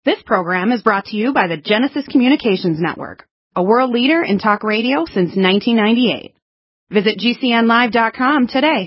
This program is brought to you by the Genesis Communications Network, a world leader in talk radio since 1998. Visit GCNlive.com today.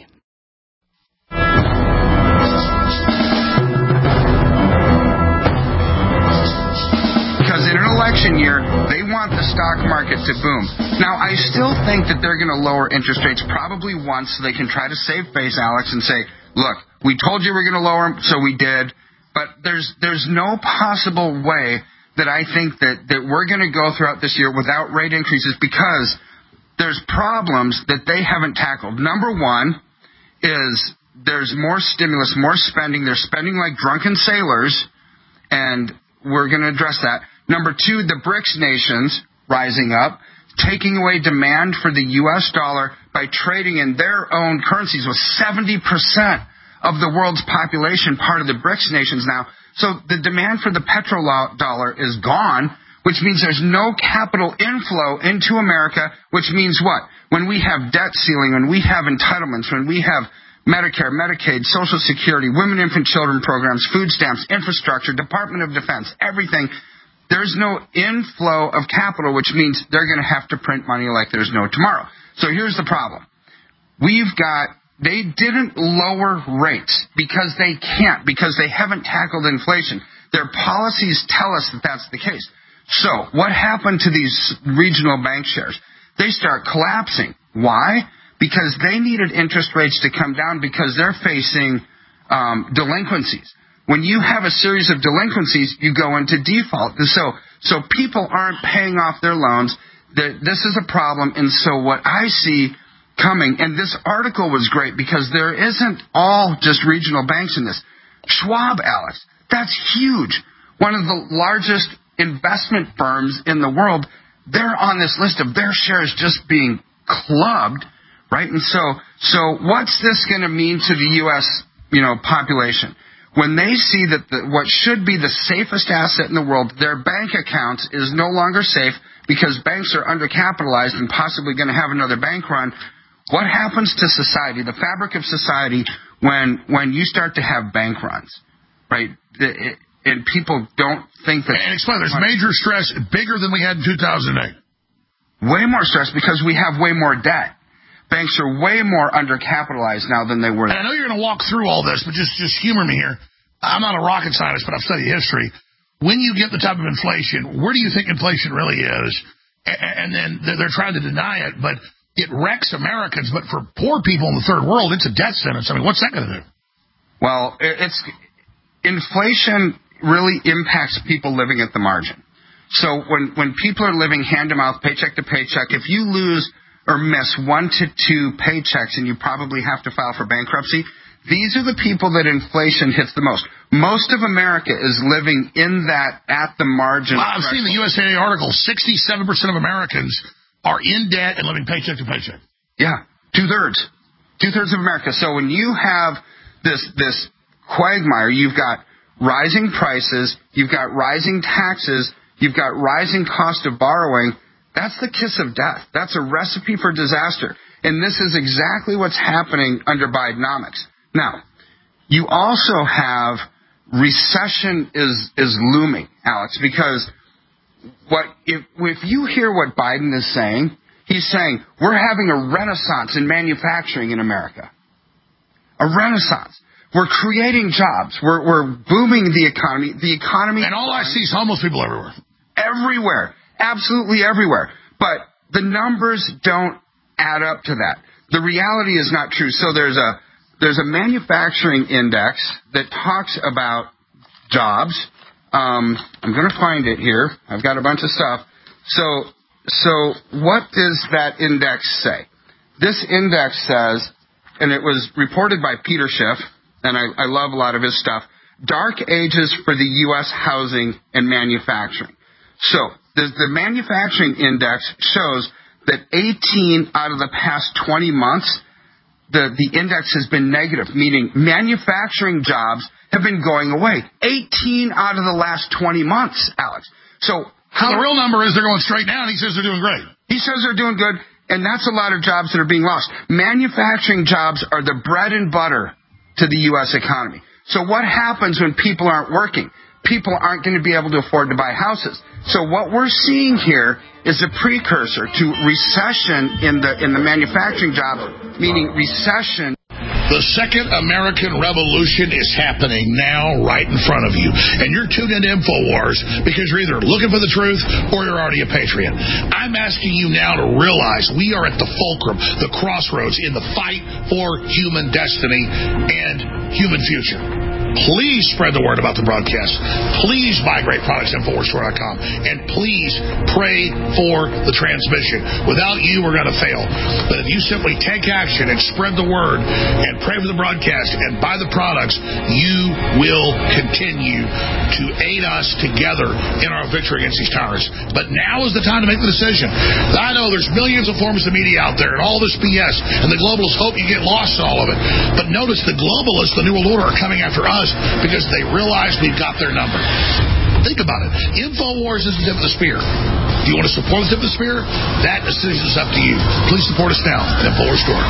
Because in an election year, they want the stock market to boom. Now, I still think that they're going to lower interest rates probably once so they can try to save face, Alex, and say, look, we told you we're going to lower them, so we did. But there's no possible way that I think that we're going to go throughout this year without rate increases because there's problems that they haven't tackled. Number one is there's more stimulus, more spending. They're spending like drunken sailors, and we're going to address that. Number two, the BRICS nations rising up, taking away demand for the U.S. dollar by trading in their own currencies with 70% of the world's population part of the BRICS nations now. So the demand for the petrodollar is gone, which means there's no capital inflow into America, which means what? When we have debt ceiling, when we have entitlements, when we have Medicare, Medicaid, Social Security, women, infant, children programs, food stamps, infrastructure, Department of Defense, everything, there's no inflow of capital, which means they're going to have to print money like there's no tomorrow. So here's the problem. They didn't lower rates because they can't, because they haven't tackled inflation. Their policies tell us that that's the case. So what happened to these regional bank shares? They start collapsing. Why? Because they needed interest rates to come down because they're facing delinquencies. When you have a series of delinquencies, you go into default. So people aren't paying off their loans. This is a problem. And so what I see coming, and this article was great because there isn't all just regional banks in this. Schwab, Alex, that's huge. One of the largest investment firms in the world, they're on this list of their shares just being clubbed, right? And so what's this going to mean to the U.S., population? When they see that what should be the safest asset in the world, their bank accounts, is no longer safe because banks are undercapitalized and possibly going to have another bank run. What happens to society, the fabric of society, when you start to have bank runs, right? And people don't think that... And explain, there's major stress, bigger than we had in 2008. Way more stress because we have way more debt. Banks are way more undercapitalized now than they were. And I know you're going to walk through all this, but just humor me here. I'm not a rocket scientist, but I've studied history. When you get the type of inflation, where do you think inflation really is? And then they're trying to deny it, but it wrecks Americans, but for poor people in the third world, it's a death sentence. I mean, what's that going to do? Well, inflation really impacts people living at the margin. So when people are living hand-to-mouth, paycheck to paycheck, if you lose or miss 1 to 2 paychecks and you probably have to file for bankruptcy, these are the people that inflation hits the most. Most of America is living in that at the margin. Well, I've seen the USA article, 67% of Americans are in debt and living paycheck to paycheck. Yeah, two-thirds of America. So when you have this quagmire, you've got rising prices, you've got rising taxes, you've got rising cost of borrowing. That's the kiss of death. That's a recipe for disaster. And this is exactly what's happening under Bidenomics. Now, you also have recession is looming, Alex, because if you hear what Biden is saying, he's saying we're having a renaissance in manufacturing in America. A renaissance. We're creating jobs. We're booming the economy. And all I see is homeless people everywhere. Everywhere. Absolutely everywhere. But the numbers don't add up to that. The reality is not true. So there's a manufacturing index that talks about jobs. I'm going to find it here. I've got a bunch of stuff. So what does that index say? This index says, and it was reported by Peter Schiff, and I love a lot of his stuff, dark ages for the U.S. housing and manufacturing. So the manufacturing index shows that 18 out of the past 20 months, the index has been negative, meaning manufacturing jobs have been going away. 18 out of the last 20 months, Alex. So the real number is they're going straight down. He says they're doing great. He says they're doing good, and that's a lot of jobs that are being lost. Manufacturing jobs are the bread and butter to the U.S. economy. So what happens when people aren't working? people aren't going to be able to afford to buy houses. So what we're seeing here is a precursor to recession in the manufacturing jobs, meaning recession. The second American Revolution is happening now right in front of you. And you're tuned into InfoWars because you're either looking for the truth or you're already a patriot. I'm asking you now to realize we are at the fulcrum, the crossroads in the fight for human destiny and human future. Please spread the word about the broadcast. Please buy great products at InfoWarsStore.com. And please pray for the transmission. Without you, we're going to fail. But if you simply take action and spread the word and pray for the broadcast and buy the products, you will continue to aid us together in our victory against these tyrants. But now is the time to make the decision. I know there's millions of forms of media out there and all this BS, and the globalists hope you get lost in all of it. But notice the globalists, the New World Order, are coming after us because they realize we've got their number. Think about it. InfoWars is the tip of the spear. Do you want to support the tip of the spear? That decision is up to you. Please support us now at InfoWars Store.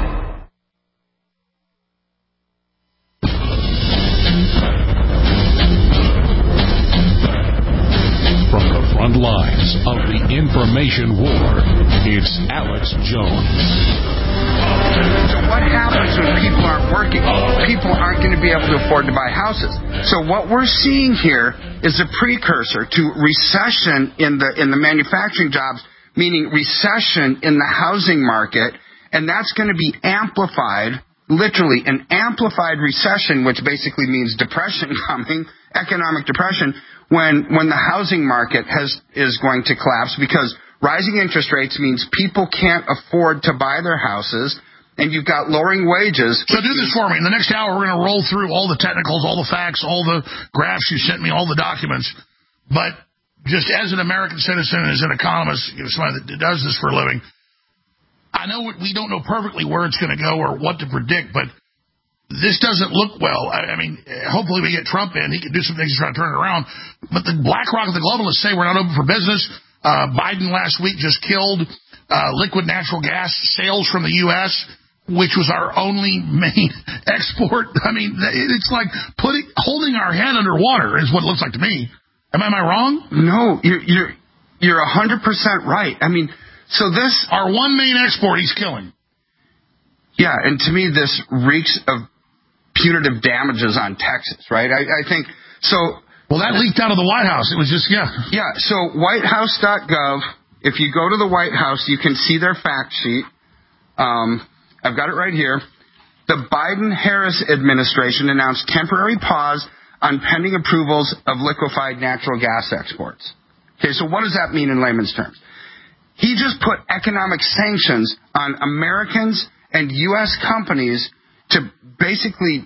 From the front lines of the information war, it's Alex Jones. So what happens when people aren't working? People aren't going to be able to afford to buy houses. So what we're seeing here is a precursor to recession in the manufacturing jobs, meaning recession in the housing market, and that's going to be amplified, literally an amplified recession, which basically means depression coming, economic depression, when the housing market is going to collapse, because rising interest rates means people can't afford to buy their houses, and you've got lowering wages. So do this for me. In the next hour, we're going to roll through all the technicals, all the facts, all the graphs you sent me, all the documents. But just as an American citizen, as an economist, somebody that does this for a living, I know we don't know perfectly where it's going to go or what to predict, but this doesn't look well. I mean, hopefully we get Trump in. He can do some things to try to turn it around. But the BlackRock and the globalists say we're not open for business. Biden last week just killed liquid natural gas sales from the U.S., which was our only main export. I mean, it's like holding our head underwater is what it looks like to me. Am I wrong? No, you're 100% right. I mean, so this... Our one main export he's killing. Yeah, and to me this reeks of punitive damages on Texas, right? I think so. Well, that leaked out of the White House. It was just, yeah. Yeah, so whitehouse.gov, if you go to the White House, you can see their fact sheet. I've got it right here. The Biden-Harris administration announced temporary pause on pending approvals of liquefied natural gas exports. Okay, so what does that mean in layman's terms? He just put economic sanctions on Americans and U.S. companies to basically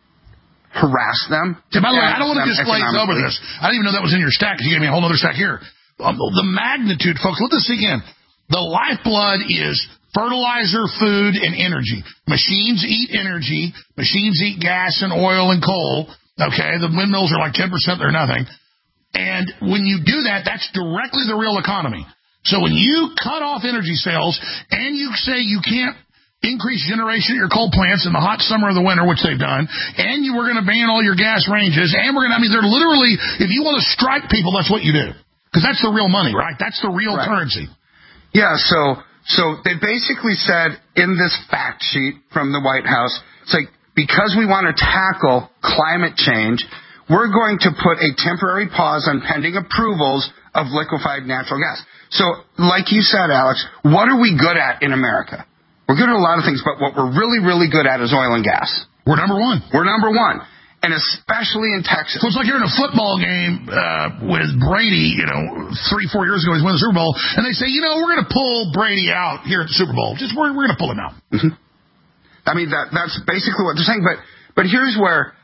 harass them. By the way, I don't want to just glaze over this. I didn't even know that was in your stack. You gave me a whole other stack here. The magnitude, folks, let this sink in. The lifeblood is fertilizer, food, and energy. Machines eat energy. Machines eat gas and oil and coal. Okay, the windmills are like 10%. They're nothing. And when you do that, that's directly the real economy. So when you cut off energy sales and you say you can't increase generation at your coal plants in the hot summer or the winter, which they've done, and you were going to ban all your gas ranges, and we're going to, I mean, they're literally, if you want to strike people, that's what you do. Because that's the real money, right? That's the real currency. Yeah, so they basically said in this fact sheet from the White House, it's like, because we want to tackle climate change, we're going to put a temporary pause on pending approvals of liquefied natural gas. So, like you said, Alex, what are we good at in America? We're good at a lot of things, but what we're really, really good at is oil and gas. We're number one. We're number one. And especially in Texas. So it's like you're in a football game with Brady, 3-4 years ago, he's winning the Super Bowl, and they say, we're going to pull Brady out here at the Super Bowl. We're going to pull him out. Mm-hmm. I mean, that's basically what they're saying. But here's where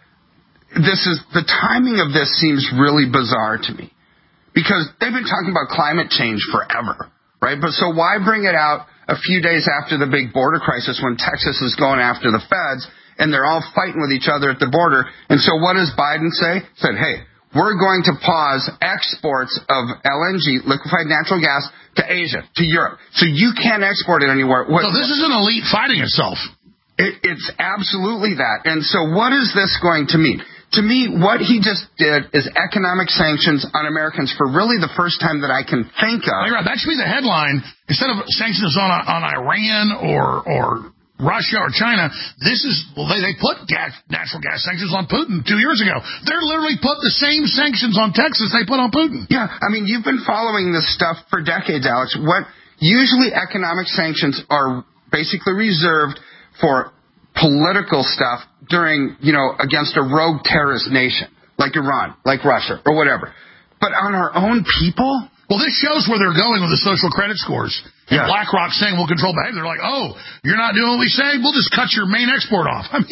the timing of this seems really bizarre to me. Because they've been talking about climate change forever, right? But so why bring it out a few days after the big border crisis when Texas is going after the feds and they're all fighting with each other at the border? And so what does Biden say? Said, hey, we're going to pause exports of LNG, liquefied natural gas, to Asia, to Europe. So you can't export it anywhere. So this is an elite fighting itself. It's absolutely that. And so what is this going to mean? To me, what he just did is economic sanctions on Americans for really the first time that I can think of. That should be the headline. Instead of sanctions on Iran or Russia or China, this is, they put natural gas sanctions on Putin 2 years ago. They're literally put the same sanctions on Texas they put on Putin. Yeah, I mean, you've been following this stuff for decades, Alex. Usually economic sanctions are basically reserved for political stuff during, against a rogue terrorist nation, like Iran, like Russia, or whatever. But on our own people? Well, this shows where they're going with the social credit scores. And Yeah. BlackRock saying we'll control behavior. They're like, oh, you're not doing what we say? We'll just cut your main export off. I mean,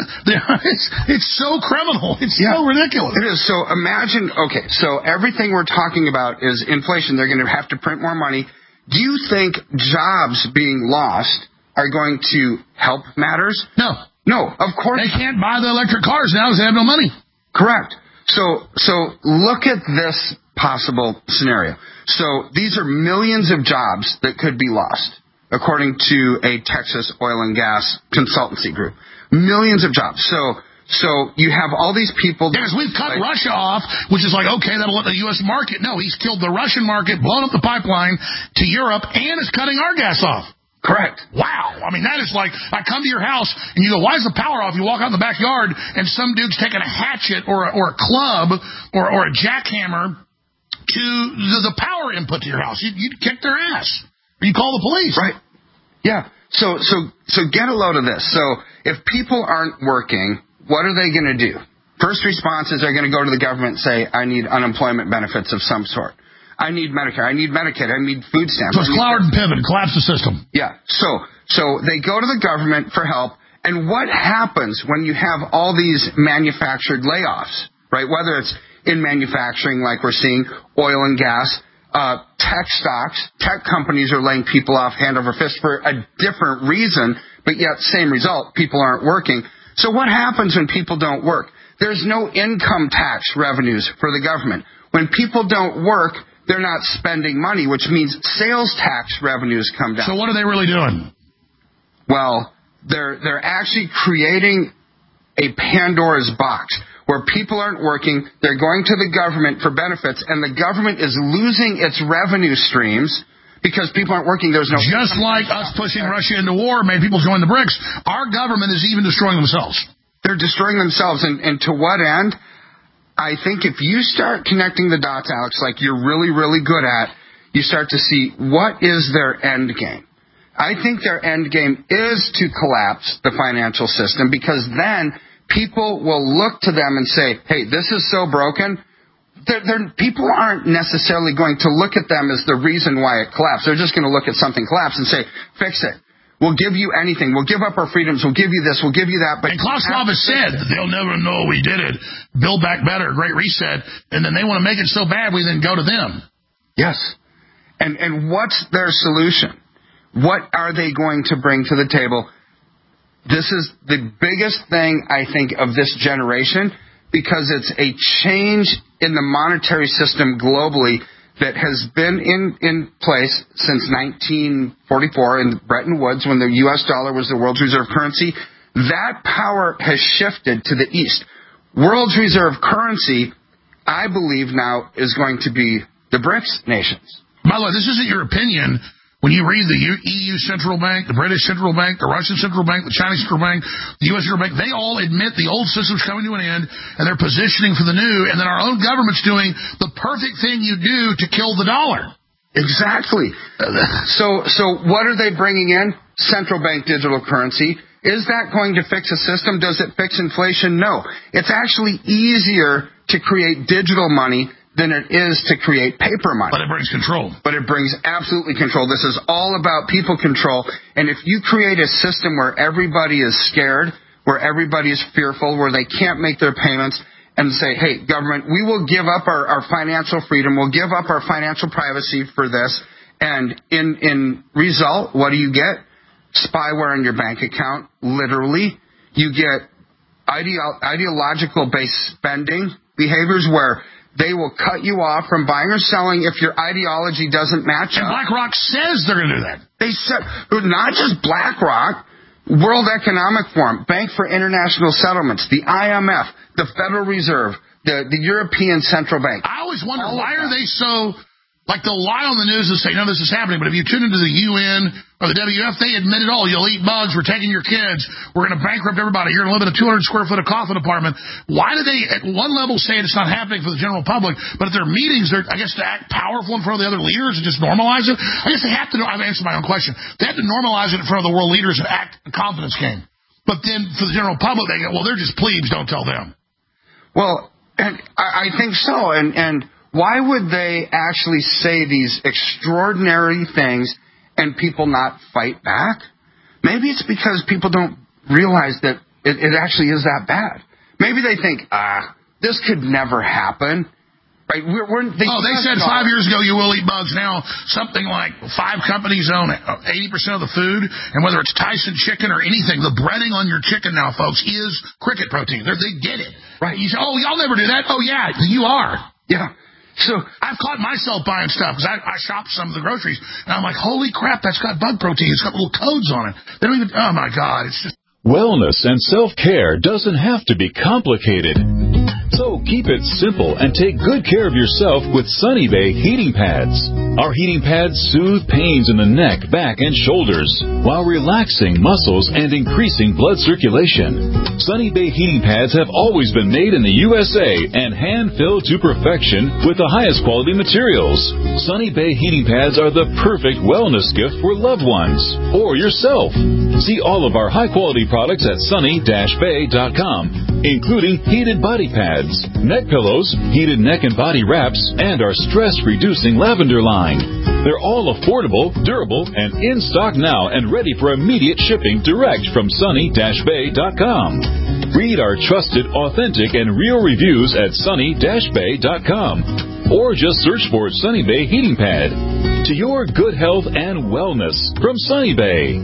it's so criminal. It's so ridiculous. It is. So imagine, so everything we're talking about is inflation. They're going to have to print more money. Do you think jobs being lost are going to help matters? No. No, of course They not. can't buy the electric cars now because they have no money. Correct. So look at this possible scenario. So these are millions of jobs that could be lost, according to a Texas oil and gas consultancy group. Millions of jobs. So you have all these people. Because we've cut Russia off, which is like, okay, that'll let the U.S. market. No, he's killed the Russian market, blown up the pipeline to Europe, and is cutting our gas off. Correct. Wow. I mean, that is like, I come to your house, and you go, why is the power off? You walk out in the backyard, and some dude's taking a hatchet or a club or a jackhammer to the power input to your house. You'd kick their ass. Or you call the police. Right. Yeah. So get a load of this. So if people aren't working, what are they going to do? First responses are going to go to the government and say, I need unemployment benefits of some sort. I need Medicare. I need Medicaid. I need food stamps. So it's Cloward and Pivot. Collapse the system. Yeah. So they go to the government for help. And what happens when you have all these manufactured layoffs, right? Whether it's in manufacturing, like we're seeing, oil and gas, tech stocks, tech companies are laying people off hand over fist for a different reason, but yet same result, people aren't working. So what happens when people don't work? There's no income tax revenues for the government. When people don't work, they're not spending money, which means sales tax revenues come down. So what are they really doing? Well, they're actually creating a Pandora's box where people aren't working, they're going to the government for benefits, and the government is losing its revenue streams because people aren't working. There's no... Just like us pushing Russia into war made people join the BRICS, our government is even destroying themselves. They're destroying themselves, and to what end? I think if you start connecting the dots, Alex, like you're really, really good at, you start to see what is their end game. I think their end game is to collapse the financial system, because then people will look to them and say, hey, this is so broken. People aren't necessarily going to look at them as the reason why it collapsed. They're just going to look at something collapse and say, fix it. We'll give you anything. We'll give up our freedoms. We'll give you this. We'll give you that. But and Klaus Schwab has said they'll never know we did it. Build Back Better, Great Reset. And then they want to make it so bad we then go to them. Yes. And what's their solution? What are they going to bring to the table? This is the biggest thing, I think, of this generation, because it's a change in the monetary system globally that has been in place since 1944 in Bretton Woods, when the U.S. dollar was the world's reserve currency. That power has shifted to the east. World's reserve currency, I believe now, is going to be the BRICS nations. By the way, this isn't your opinion. When you read the EU Central Bank, the British Central Bank, the Russian Central Bank, the Chinese Central Bank, the U.S. Central Bank, they all admit the old system's coming to an end, and they're positioning for the new, and then our own government's doing the perfect thing you do to kill the dollar. Exactly. So what are they bringing in? Central bank digital currency. Is that going to fix a system? Does it fix inflation? No. It's actually easier to create digital money than it is to create paper money. But it brings control. But it brings absolutely control. This is all about people control. And if you create a system where everybody is scared, where everybody is fearful, where they can't make their payments, and say, hey, government, we will give up our financial freedom, we'll give up our financial privacy for this, and in result, what do you get? Spyware in your bank account, literally. You get ideological-based spending behaviors where they will cut you off from buying or selling if your ideology doesn't match up. And BlackRock says they're going to do that. They said, not just BlackRock. World Economic Forum, Bank for International Settlements, the IMF, the Federal Reserve, the European Central Bank. I always wonder, why are they so, like, they'll lie on the news and say, no, this is happening, but if you tune into the UN or the WF, they admit it all. You'll eat bugs, we're taking your kids, we're going to bankrupt everybody, you're going to live in a 200 square foot of coffin apartment. Why do they, at one level, say it's not happening for the general public, but at their meetings, they're, I guess, to act powerful in front of the other leaders and just normalize it? I guess they have to, I've answered my own question, they have to normalize it in front of the world leaders and act a confidence game. But then for the general public, they go, well, they're just plebes, don't tell them. Well, and I think so, and why would they actually say these extraordinary things and people not fight back? Maybe it's because people don't realize that it actually is that bad. Maybe they think, this could never happen. Right? They said 5 years ago you will eat bugs. Now something like 5 companies own 80% of the food, and whether it's Tyson chicken or anything, the breading on your chicken now, folks, is cricket protein. They get it. Right? You say, oh, y'all never do that. Oh, yeah, you are. Yeah. So I've caught myself buying stuff because I shop some of the groceries, and I'm like, holy crap, that's got bug protein. It's got little codes on it. They don't even, oh, my God, it's just... Wellness and self-care doesn't have to be complicated. So keep it simple and take good care of yourself with Sunny Bay heating pads. Our heating pads soothe pains in the neck, back, and shoulders while relaxing muscles and increasing blood circulation. Sunny Bay heating pads have always been made in the USA and hand-filled to perfection with the highest quality materials. Sunny Bay heating pads are the perfect wellness gift for loved ones or yourself. See all of our high-quality products at sunny-bay.com, including heated body pads, neck pillows, heated neck and body wraps, and our stress-reducing lavender line. They're all affordable, durable, and in stock now and ready for immediate shipping direct from sunny-bay.com. Read our trusted, authentic, and real reviews at sunny-bay.com. Or just search for Sunny Bay Heating Pad. To your good health and wellness from Sunny Bay.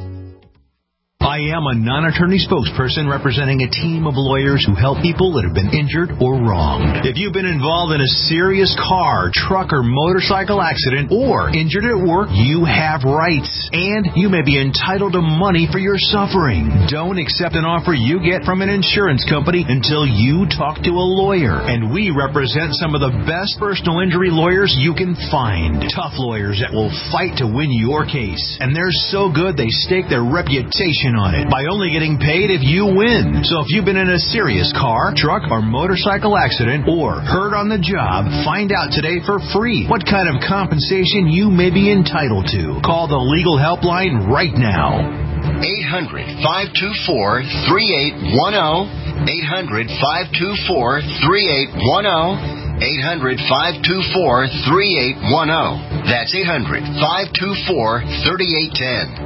I am a non-attorney spokesperson representing a team of lawyers who help people that have been injured or wronged. If you've been involved in a serious car, truck, or motorcycle accident or injured at work, you have rights, and you may be entitled to money for your suffering. Don't accept an offer you get from an insurance company until you talk to a lawyer, and we represent some of the best personal injury lawyers you can find. Tough lawyers that will fight to win your case, and they're so good they stake their reputation on it by only getting paid if you win. So if you've been in a serious car, truck, or motorcycle accident or hurt on the job, find out today for free what kind of compensation you may be entitled to. Call the legal helpline right now. 800-524-3810. 800-524-3810. 800-524-3810. That's 800-524-3810.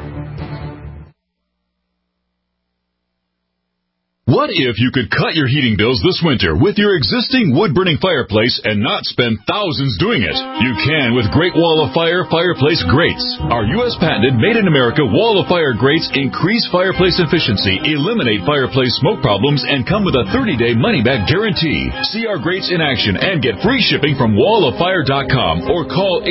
What if you could cut your heating bills this winter with your existing wood-burning fireplace and not spend thousands doing it? You can with Great Wall of Fire fireplace grates. Our U.S. patented made-in-America Wall of Fire grates increase fireplace efficiency, eliminate fireplace smoke problems, and come with a 30-day money-back guarantee. See our grates in action and get free shipping from walloffire.com or call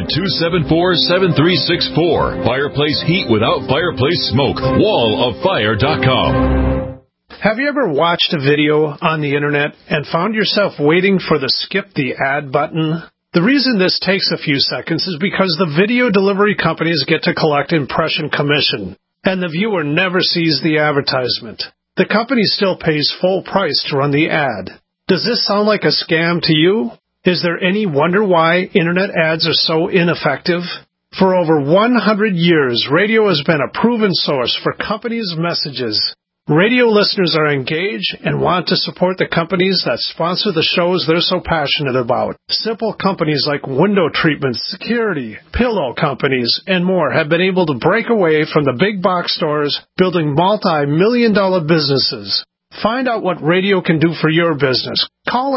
800-274-7364. Fireplace heat without fireplace smoke. walloffire.com. Have you ever watched a video on the internet and found yourself waiting for the skip the ad button? The reason this takes a few seconds is because the video delivery companies get to collect impression commission, and the viewer never sees the advertisement. The company still pays full price to run the ad. Does this sound like a scam to you? Is there any wonder why internet ads are so ineffective? For over 100 years, radio has been a proven source for companies' messages. Radio listeners are engaged and want to support the companies that sponsor the shows they're so passionate about. Simple companies like window treatment, security, pillow companies, and more have been able to break away from the big box stores, building multi-million-dollar businesses. Find out what radio can do for your business. Call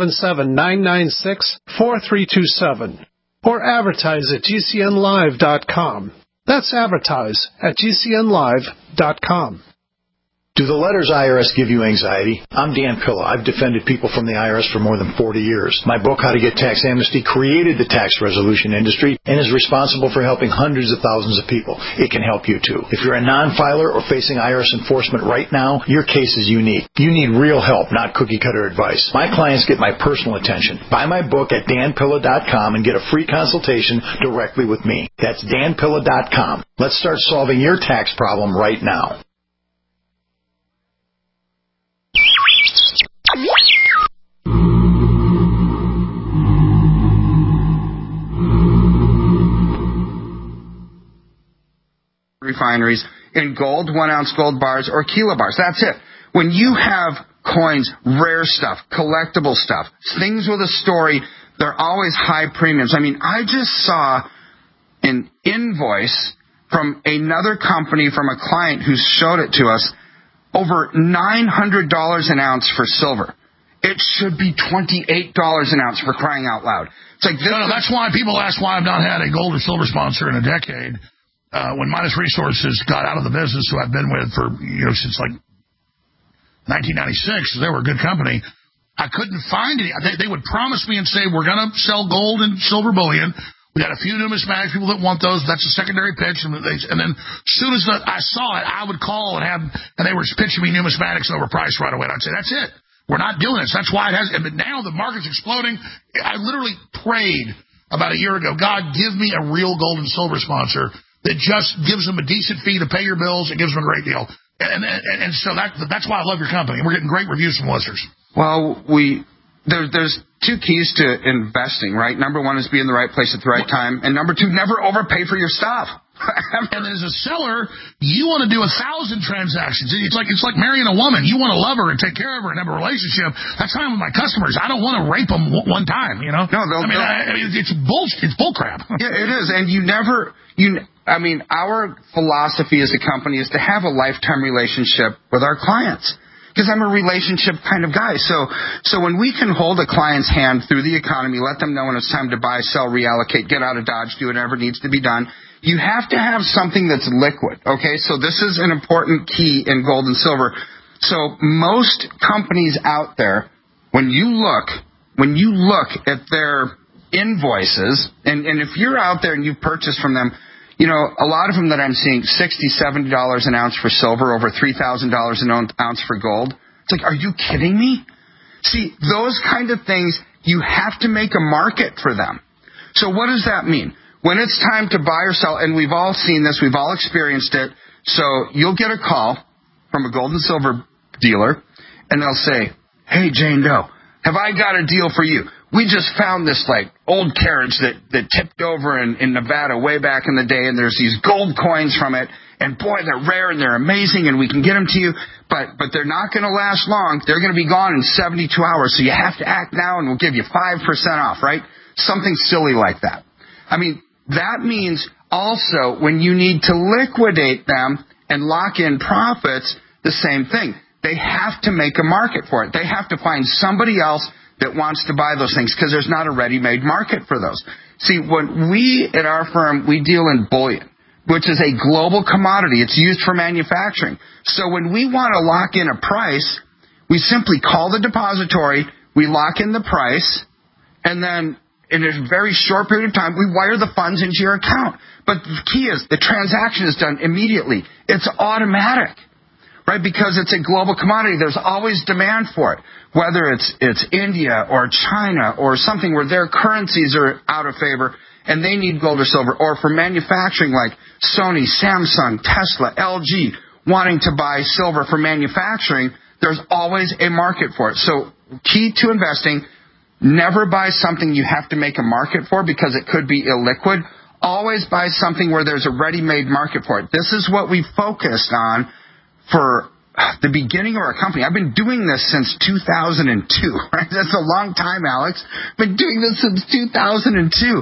877-996-4327 or advertise at GCNlive.com. That's advertise at GCNlive.com. Do the letters IRS give you anxiety? I'm Dan Pilla. I've defended people from the IRS for more than 40 years. My book, How to Get Tax Amnesty, created the tax resolution industry and is responsible for helping hundreds of thousands of people. It can help you too. If you're a non-filer or facing IRS enforcement right now, your case is unique. You need real help, not cookie-cutter advice. My clients get my personal attention. Buy my book at danpilla.com and get a free consultation directly with me. That's danpilla.com. Let's start solving your tax problem right now. Refineries in gold, 1 ounce gold bars, or kilo bars. That's it. When you have coins, rare stuff, collectible stuff, things with a story, they're always high premiums. I mean, I just saw an invoice from another company from a client who showed it to us, over $900 an ounce for silver. It should be $28 an ounce, for crying out loud. It's like this. No, that's why people ask why I've not had a gold or silver sponsor in a decade. When Midas Resources got out of the business, who I've been with for since like 1996, they were a good company. I couldn't find any. They would promise me and say, we're going to sell gold and silver bullion. We got a few numismatic people that want those. That's a secondary pitch. And then as soon as I saw it, I would call and they were pitching me numismatics overpriced right away. And I'd say, that's it. We're not doing this. That's why it has. And now the market's exploding. I literally prayed about a year ago, God, give me a real gold and silver sponsor that just gives them a decent fee to pay your bills and gives them a great deal. And so that's why I love your company. We're getting great reviews from listeners. Well, there's two keys to investing, right? Number one is be in the right place at the right time. And number two, never overpay for your stuff. And as a seller, you want to do 1,000 transactions. It's like marrying a woman. You want to love her and take care of her and have a relationship. That's how I'm with my customers. I don't want to rape them one time, No, it's bullshit. It's bullcrap. Yeah, it is. And our philosophy as a company is to have a lifetime relationship with our clients. Because I'm a relationship kind of guy. So when we can hold a client's hand through the economy, let them know when it's time to buy, sell, reallocate, get out of Dodge, do whatever needs to be done, you have to have something that's liquid, okay? So this is an important key in gold and silver. So most companies out there, when you look at their invoices, and if you're out there and you purchase from them, a lot of them that I'm seeing, $60, $70 an ounce for silver, over $3,000 an ounce for gold. It's like, are you kidding me? See, those kind of things, you have to make a market for them. So what does that mean? When it's time to buy or sell, and we've all seen this, we've all experienced it, so you'll get a call from a gold and silver dealer, and they'll say, hey, Jane Doe, have I got a deal for you? We just found this old carriage that tipped over in Nevada way back in the day, and there's these gold coins from it, and boy, they're rare and they're amazing, and we can get them to you, but they're not going to last long. They're going to be gone in 72 hours, so you have to act now, and we'll give you 5% off, right? Something silly like that. I mean, that means also when you need to liquidate them and lock in profits, the same thing. They have to make a market for it. They have to find somebody else that wants to buy those things because there's not a ready-made market for those. See, when we at our firm, we deal in bullion, which is a global commodity. It's used for manufacturing. So when we want to lock in a price, we simply call the depository, we lock in the price, and then in a very short period of time, we wire the funds into your account. But the key is the transaction is done immediately. It's automatic, right? Because it's a global commodity. There's always demand for it, whether it's India or China or something where their currencies are out of favor and they need gold or silver, or for manufacturing like Sony, Samsung, Tesla, LG wanting to buy silver for manufacturing, there's always a market for it. So key to investing, never buy something you have to make a market for because it could be illiquid. Always buy something where there's a ready-made market for it. This is what we focused on for the beginning of our company. I've been doing this since 2002, right? That's a long time, Alex. Been doing this since 2002.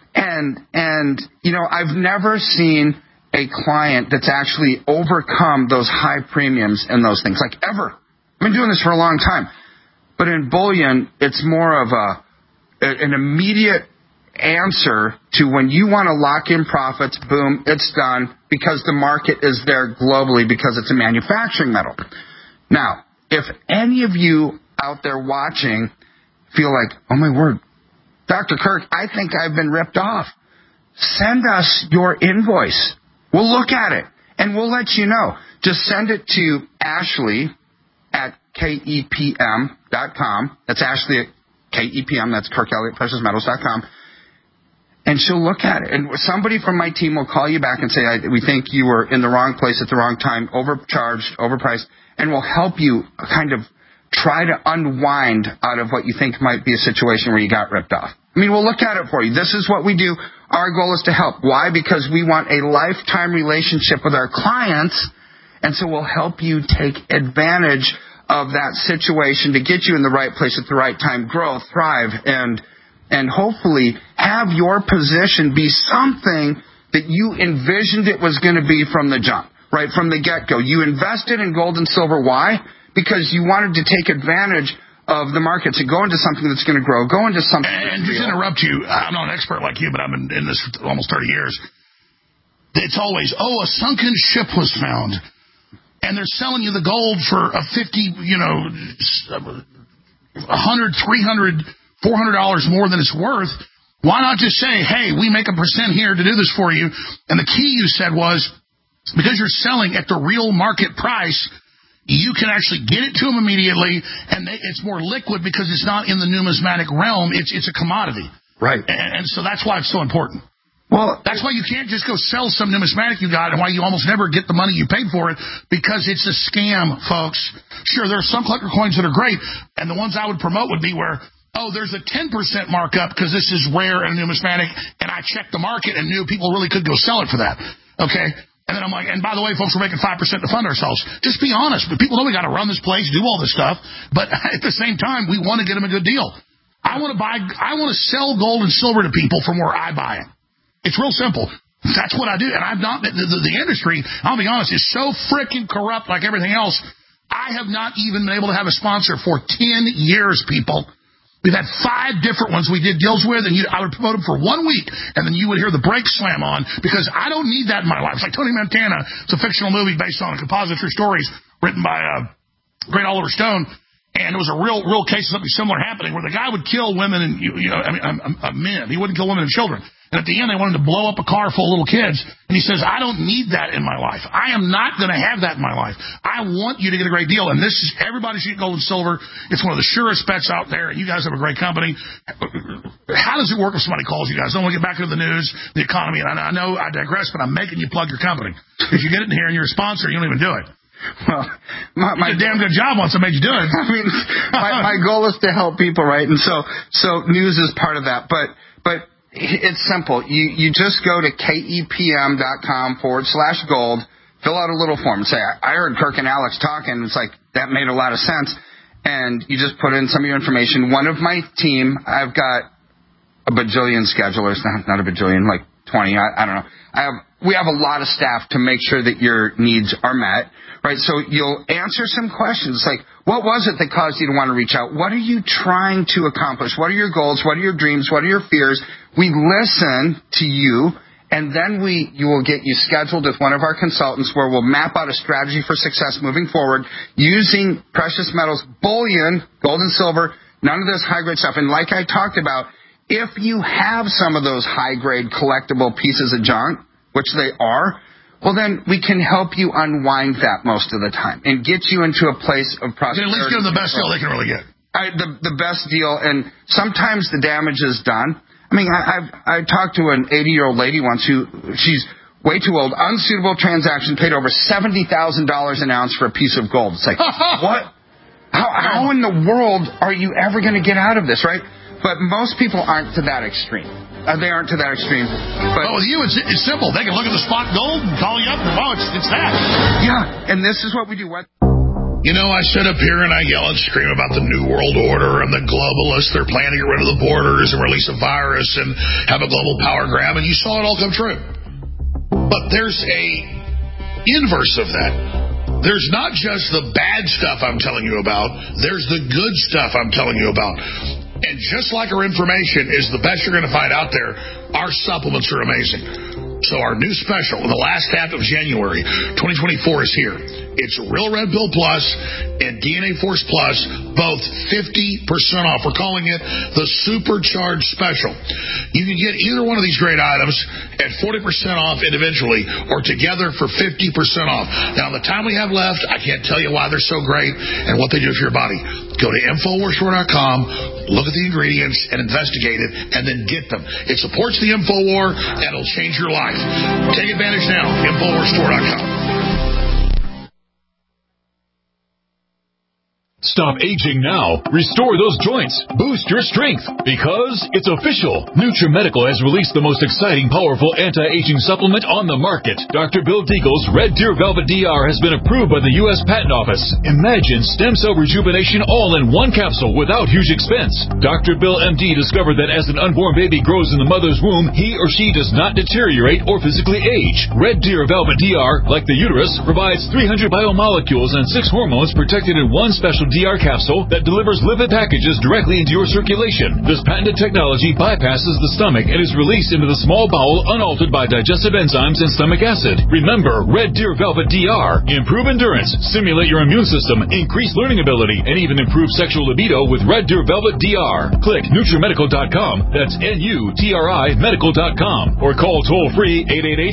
And I've never seen a client that's actually overcome those high premiums and those things, like ever. I've been doing this for a long time. But in bullion, it's more of an immediate answer to when you want to lock in profits, boom, it's done, because the market is there globally because it's a manufacturing metal. Now, if any of you out there watching feel like, oh my word, Dr. Kirk, I think I've been ripped off, send us your invoice. We'll look at it, and we'll let you know. Just send it to Ashley at KEPM.com. That's Ashley at KEPM. That's KirkElliottPreciousMetals.com. And she'll look at it. And somebody from my team will call you back and say, we think you were in the wrong place at the wrong time, overcharged, overpriced, and we'll help you kind of try to unwind out of what you think might be a situation where you got ripped off. I mean, we'll look at it for you. This is what we do. Our goal is to help. Why? Because we want a lifetime relationship with our clients, and so we'll help you take advantage of that situation to get you in the right place at the right time, grow, thrive, and hopefully have your position be something that you envisioned it was going to be from the jump, right from the get-go. You invested in gold and silver. Why? Because you wanted to take advantage of the markets and go into something that's going to grow, go into something. And just interrupt you, I'm not an expert like you, but I've been in this for almost 30 years. It's always, a sunken ship was found, and they're selling you the gold for a $50, $100, $300, $400 more than it's worth. Why not just say, hey, we make a % here to do this for you? And the key you said was, because you're selling at the real market price, you can actually get it to them immediately, and it's more liquid because it's not in the numismatic realm. It's a commodity. Right. And so that's why it's so important. Well, that's why you can't just go sell some numismatic you got, and why you almost never get the money you paid for it, because it's a scam, folks. Sure, there are some collector coins that are great, and the ones I would promote would be where, there's a 10% markup because this is rare and numismatic, and I checked the market and knew people really could go sell it for that. Okay? And then I'm like, and by the way, folks, we're making 5% to fund ourselves. Just be honest. But people know we got to run this place, do all this stuff. But at the same time, we want to get them a good deal. I want to sell gold and silver to people from where I buy it. It's real simple. That's what I do. And I've not, the industry, I'll be honest, is so freaking corrupt like everything else. I have not even been able to have a sponsor for 10 years, people. We've had 5 different ones we did deals with, and I would promote them for 1 week, and then you would hear the brakes slam on, because I don't need that in my life. It's like Tony Montana. It's a fictional movie based on a composite true stories written by great Oliver Stone, and it was a real case of something similar happening, where the guy would kill women and men. He wouldn't kill women and children. And at the end, they wanted to blow up a car full of little kids. And he says, I don't need that in my life. I am not going to have that in my life. I want you to get a great deal. And this is, everybody should get gold and silver. It's one of the surest bets out there. And you guys have a great company. How does it work if somebody calls you guys? I don't want to get back into the news, the economy. And I know I digress, but I'm making you plug your company. If you get it in here and you're a sponsor, you don't even do it. Well, my did a damn good job once I made you do it. I mean, my goal is to help people, right? And so news is part of that. But it's simple. You just go to KEPM.com/gold, fill out a little form, and say, I heard Kirk and Alex talking. It's like, that made a lot of sense. And you just put in some of your information. One of my team, I've got a bajillion schedulers, not a bajillion, like 20, I don't know. We have a lot of staff to make sure that your needs are met, right? So you'll answer some questions like, what was it that caused you to want to reach out? What are you trying to accomplish? What are your goals? What are your dreams? What are your fears? We listen to you, and then you will get you scheduled with one of our consultants where we'll map out a strategy for success moving forward using precious metals, bullion, gold and silver, none of this high-grade stuff. And like I talked about, if you have some of those high-grade collectible pieces of junk, which they are, well, then we can help you unwind that most of the time and get you into a place of prosperity. At least give them the best deal they can really get. The best deal, and sometimes the damage is done. I mean, I talked to an 80-year-old lady once she's way too old, unsuitable transaction, paid over $70,000 an ounce for a piece of gold. It's like, what? How in the world are you ever going to get out of this, right? But most people aren't to that extreme. They aren't to that extreme. But with you, it's simple. They can look at the spot gold and call you up and, it's that. Yeah, and this is what we do. I sit up here and I yell and scream about the New World Order and the globalists. They're planning to get rid of the borders and release a virus and have a global power grab, and you saw it all come true. But there's a inverse of that. There's not just the bad stuff I'm telling you about. There's the good stuff I'm telling you about. And just like our information is the best you're going to find out there, our supplements are amazing. So our new special in the last half of January 2024 is here. It's Real Red Pill Plus and DNA Force Plus, both 50% off. We're calling it the Supercharged Special. You can get either one of these great items at 40% off individually or together for 50% off. Now, the time we have left, I can't tell you why they're so great and what they do for your body. Go to InfoWarsStore.com, look at the ingredients, and investigate it, and then get them. It supports the InfoWar, and it'll change your life. Take advantage now. InfoWarsStore.com. Stop aging now. Restore those joints. Boost your strength. Because it's official. NutriMedical has released the most exciting, powerful anti-aging supplement on the market. Dr. Bill Deagle's Red Deer Velvet DR has been approved by the U.S. Patent Office. Imagine stem cell rejuvenation all in one capsule without huge expense. Dr. Bill MD discovered that as an unborn baby grows in the mother's womb, he or she does not deteriorate or physically age. Red Deer Velvet DR, like the uterus, provides 300 biomolecules and 6 hormones protected in one special DR capsule that delivers lipid packages directly into your circulation. This patented technology bypasses the stomach and is released into the small bowel unaltered by digestive enzymes and stomach acid. Remember, Red Deer Velvet DR. Improve endurance, stimulate your immune system, increase learning ability, and even improve sexual libido with Red Deer Velvet DR. Click NutriMedical.com. That's NUTRI Medical.com. Or call toll-free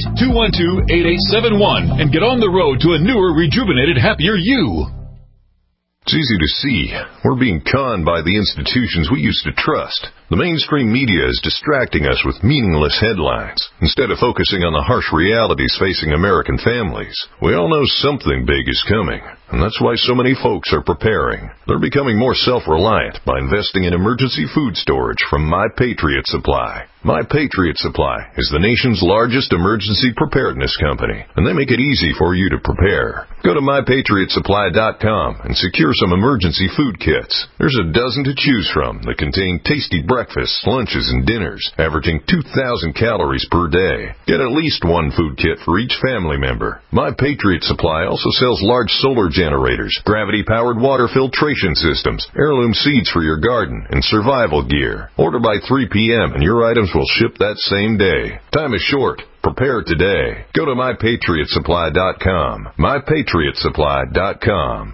888-212-8871 and get on the road to a newer, rejuvenated, happier you. It's easy to see. We're being conned by the institutions we used to trust. The mainstream media is distracting us with meaningless headlines instead of focusing on the harsh realities facing American families. We all know something big is coming, and that's why so many folks are preparing. They're becoming more self-reliant by investing in emergency food storage from My Patriot Supply. My Patriot Supply is the nation's largest emergency preparedness company, and they make it easy for you to prepare. Go to MyPatriotSupply.com and secure some emergency food kits. There's a dozen to choose from that contain tasty breakfasts, lunches, and dinners, averaging 2,000 calories per day. Get at least one food kit for each family member. My Patriot Supply also sells large solar generators, gravity-powered water filtration systems, heirloom seeds for your garden, and survival gear. Order by 3 p.m. and your items will ship that same day. Time is short. Prepare today. Go to MyPatriotSupply.com. MyPatriotSupply.com.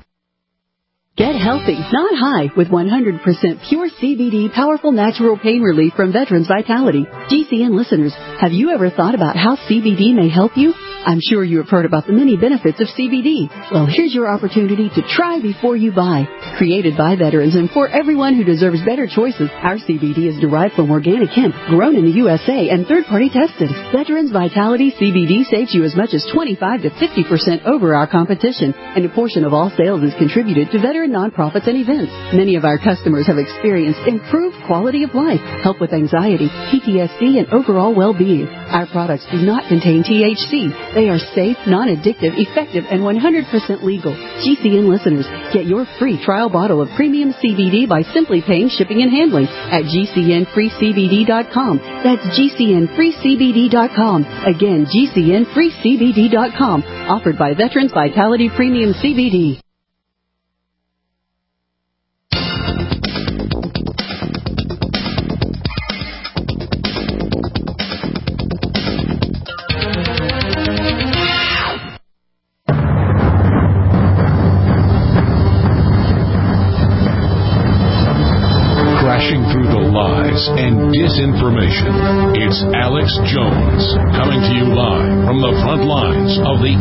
Get healthy, not high, with 100% pure CBD powerful natural pain relief from Veterans Vitality. GCN listeners, have you ever thought about how CBD may help you? I'm sure you have heard about the many benefits of CBD. Well, here's your opportunity to try before you buy. Created by veterans and for everyone who deserves better choices, our CBD is derived from organic hemp, grown in the USA, and third-party tested. Veterans Vitality CBD saves you as much as 25 to 50% over our competition, and a portion of all sales is contributed to veteran nonprofits and events. Many of our customers have experienced improved quality of life, help with anxiety, PTSD, and overall well-being. Our products do not contain THC. They are safe, non-addictive, effective, and 100% legal. GCN listeners, get your free trial bottle of premium CBD by simply paying shipping and handling at GCNFreeCBD.com. That's GCNFreeCBD.com. Again, GCNFreeCBD.com. Offered by Veterans Vitality Premium CBD. Through the lies and disinformation, it's Alex Jones coming to you live from the front lines of the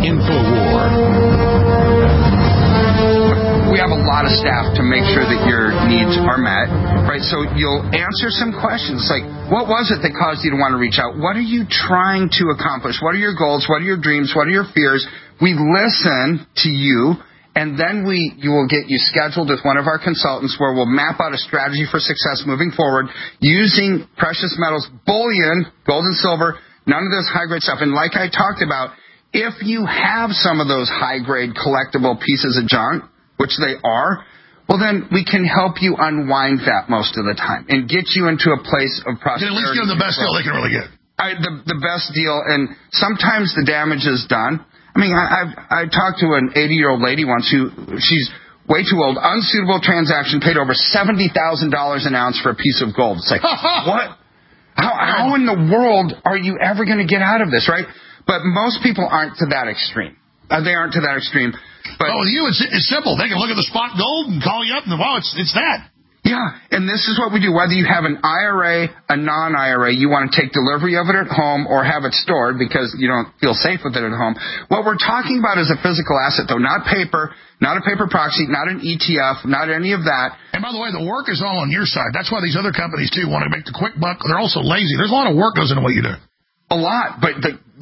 InfoWar. We have a lot of staff to make sure that your needs are met, right? So you'll answer some questions like, what was it that caused you to want to reach out? What are you trying to accomplish? What are your goals? What are your dreams? What are your fears? We listen to you. And then you will get you scheduled with one of our consultants where we'll map out a strategy for success moving forward using precious metals, bullion, gold and silver, none of this high-grade stuff. And like I talked about, if you have some of those high-grade collectible pieces of junk, which they are, well, then we can help you unwind that most of the time and get you into a place of prosperity. At least give them the best deal they can really get. The best deal, and sometimes the damage is done. I mean, I talked to an 80-year-old lady once who she's way too old, unsuitable transaction, paid over $70,000 an ounce for a piece of gold. It's like, what? How in the world are you ever going to get out of this, right? But most people aren't to that extreme. They aren't to that extreme. But with you, it's simple. They can look at the spot gold and call you up, and wow, it's that. Yeah, and this is what we do. Whether you have an IRA, a non-IRA, you want to take delivery of it at home or have it stored because you don't feel safe with it at home. What we're talking about is a physical asset, though, not paper, not a paper proxy, not an ETF, not any of that. And by the way, the work is all on your side. That's why these other companies, too, want to make the quick buck. They're also lazy. There's a lot of work goes into what you do. A lot, but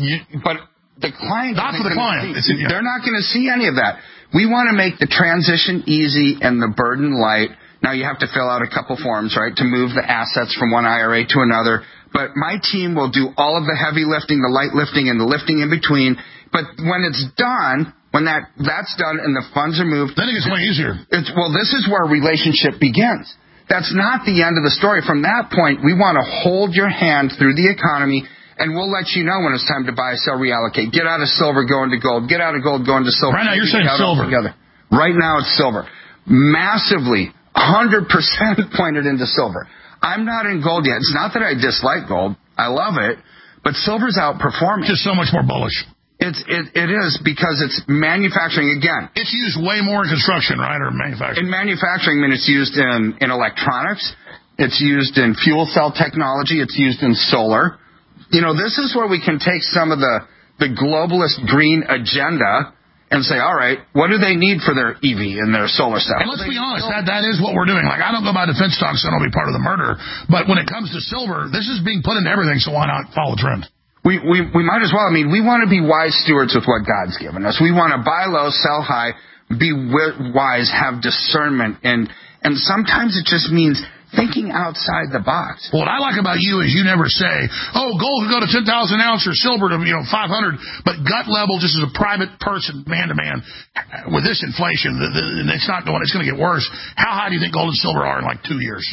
the client... Not for the client. They're not going to see any of that. We want to make the transition easy and the burden light. Now, you have to fill out a couple forms, right, to move the assets from one IRA to another. But my team will do all of the heavy lifting, the light lifting, and the lifting in between. But when it's done, when that's done and the funds are moved... Then it gets way easier. This is where a relationship begins. That's not the end of the story. From that point, we want to hold your hand through the economy, and we'll let you know when it's time to buy, sell, reallocate. Get out of silver, go into gold. Get out of gold, go into silver. Right now, you're saying silver. Right now, it's silver. Massively, 100% pointed into silver. I'm not in gold yet. It's not that I dislike gold. I love it. But silver's outperforming. Just so much more bullish. It is because it's manufacturing again. It's used way more in construction, right, or manufacturing? In manufacturing, I mean, it's used in electronics. It's used in fuel cell technology. It's used in solar. You know, this is where we can take some of the globalist green agenda and say, all right, what do they need for their EV and their solar stuff? And let's be honest, that is what we're doing. Like, I don't go buy defense stocks, so I don't be part of the murder. But when it comes to silver, this is being put into everything, so why not follow trend? We might as well. I mean, we want to be wise stewards with what God's given us. We want to buy low, sell high, be wise, have discernment. And sometimes it just means thinking outside the box. Well, what I like about you is you never say, oh, gold could go to 10,000 ounce or silver to 500, but gut level, just as a private person, man to man, with this inflation, it's not going. It's going to get worse. How high do you think gold and silver are in like 2 years?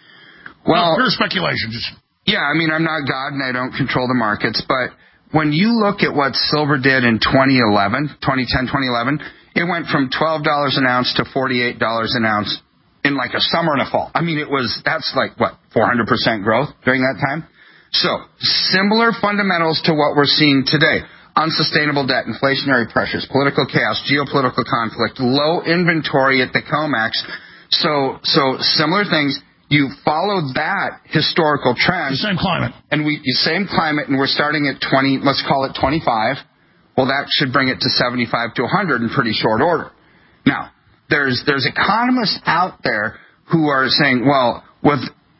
Well, pure speculation. Yeah, I mean, I'm not God and I don't control the markets, but when you look at what silver did in 2010, 2011, it went from $12 an ounce to $48 an ounce in like a summer and a fall. I mean, that's like, 400% growth during that time? So, similar fundamentals to what we're seeing today. Unsustainable debt, inflationary pressures, political chaos, geopolitical conflict, low inventory at the COMEX. So similar things. You follow that historical trend. The same climate. And same climate, and we're starting at 20, let's call it 25. Well, that should bring it to 75 to 100 in pretty short order. Now, there's economists out there who are saying, well, with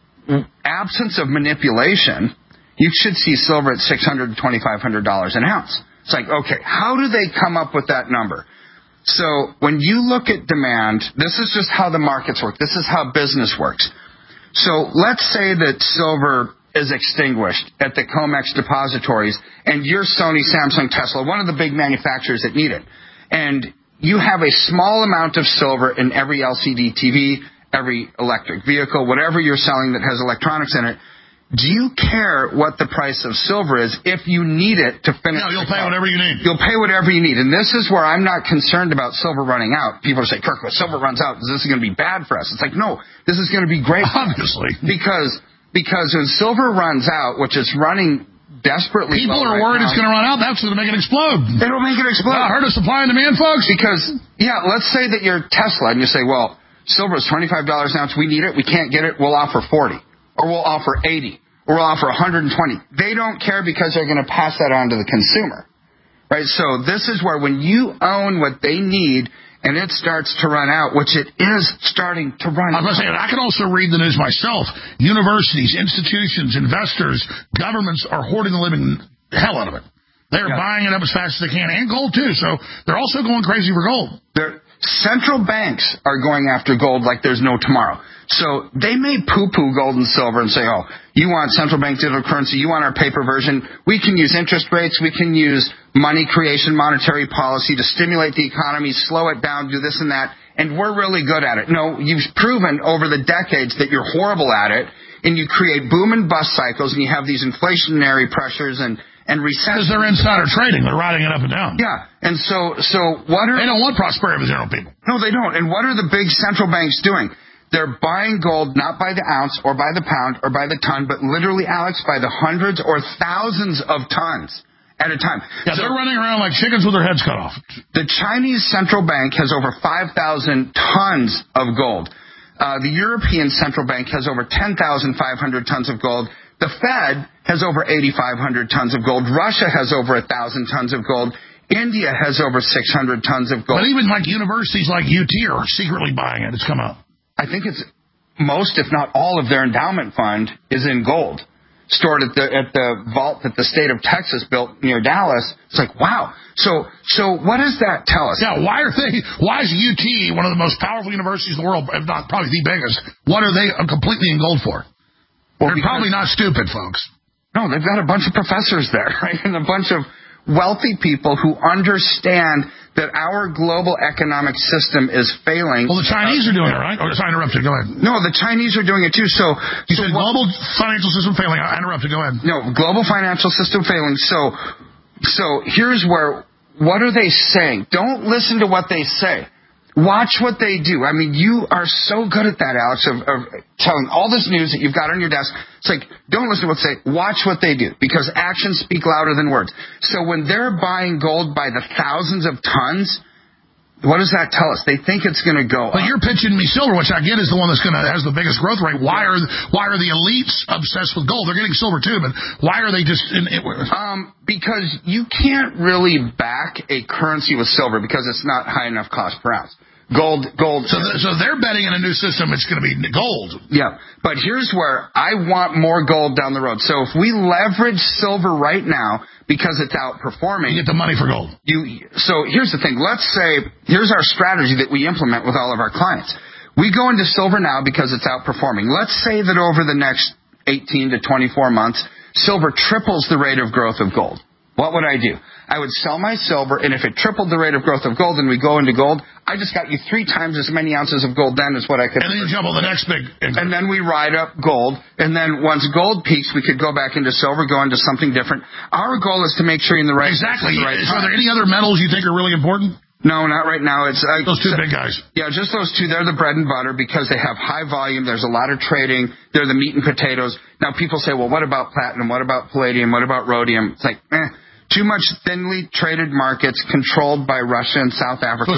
absence of manipulation, you should see silver at $600 to $2,500 an ounce. It's like, okay, how do they come up with that number? So when you look at demand, this is just how the markets work. This is how business works. So let's say that silver is extinguished at the COMEX depositories, and you're Sony, Samsung, Tesla, one of the big manufacturers that need it. And you have a small amount of silver in every LCD TV, every electric vehicle, whatever you're selling that has electronics in it. Do you care what the price of silver is if you need it to finish? No, you'll pay whatever you need. You'll pay whatever you need. And this is where I'm not concerned about silver running out. People say, Kirk, when silver runs out, is this going to be bad for us? It's like, no, this is going to be great. Obviously. Because when silver runs out, which is running desperately people are worried it's going to run out. That's going to make it explode. It'll make it explode. I heard of supply and demand, folks. Because, let's say that you're Tesla and you say, well, silver is $25 an ounce. We need it. We can't get it. We'll offer 40. Or we'll offer 80. Or we'll offer 120. They don't care because they're going to pass that on to the consumer. Right? So this is where when you own what they need and it starts to run out, which it is starting to run out. I can also read the news myself. Universities, institutions, investors, governments are hoarding the living hell out of it. They're buying it up as fast as they can, and gold too. So they're also going crazy for gold. Central banks are going after gold like there's no tomorrow. So they may poo-poo gold and silver and say, oh, you want central bank digital currency, you want our paper version. We can use interest rates, we can use money creation, monetary policy to stimulate the economy, slow it down, do this and that, and we're really good at it. No, you've proven over the decades that you're horrible at it, and you create boom and bust cycles, and you have these inflationary pressures and and recession. Because they're insider trading. They're riding it up and down. Yeah. And so what are... They don't want prosperity for zero people. No, they don't. And what are the big central banks doing? They're buying gold not by the ounce or by the pound or by the ton, but literally, Alex, by the hundreds or thousands of tons at a time. Yeah, they're running around like chickens with their heads cut off. The Chinese central bank has over 5,000 tons of gold. The European Central Bank has over 10,500 tons of gold. The Fed has over 8,500 tons of gold. Russia has over 1,000 tons of gold. India has over 600 tons of gold. But even like universities like UT are secretly buying it. It's come out. I think it's most, if not all, of their endowment fund is in gold, stored at the vault that the state of Texas built near Dallas. It's like, wow. So what does that tell us? Yeah, why is UT, one of the most powerful universities in the world, if not probably the biggest, what are they completely in gold for? Well, they're probably not stupid, folks. No, they've got a bunch of professors there, right? And a bunch of wealthy people who understand that our global economic system is failing. Well, the Chinese are doing it, right? Oh, I interrupted. Go ahead. No, the Chinese are doing it too. So you said global financial system failing. I interrupted. Go ahead. No, global financial system failing. So here's what are they saying? Don't listen to what they say. Watch what they do. I mean, you are so good at that, Alex, of telling all this news that you've got on your desk. It's like, don't listen to what they say. Watch what they do, because actions speak louder than words. So when they're buying gold by the thousands of tons, what does that tell us? They think it's going to go up. But you're pitching me silver, which I get is the one that's has the biggest growth rate. Why are the elites obsessed with gold? They're getting silver too, but why are they just because you can't really back a currency with silver because it's not high enough cost per ounce. Gold. So they're betting in a new system. It's going to be gold. Yeah, but here's where I want more gold down the road. So if we leverage silver right now because it's outperforming, you get the money for gold. So here's the thing. Let's say here's our strategy that we implement with all of our clients. We go into silver now because it's outperforming. Let's say that over the next 18 to 24 months, silver triples the rate of growth of gold. What would I do? I would sell my silver, and if it tripled the rate of growth of gold and we go into gold, I just got you 3 times as many ounces of gold then as what I could. And then you jump on the next big. And then we ride up gold, and then once gold peaks, we could go back into silver, go into something different. Our goal is to make sure you're in the right. Exactly. The right Are there any other metals you think are really important? No, not right now. It's those 2 big guys. Yeah, just those 2. They're the bread and butter because they have high volume. There's a lot of trading. They're the meat and potatoes. Now people say, well, what about platinum? What about palladium? What about rhodium? It's like, too much thinly traded markets controlled by Russia and South Africa.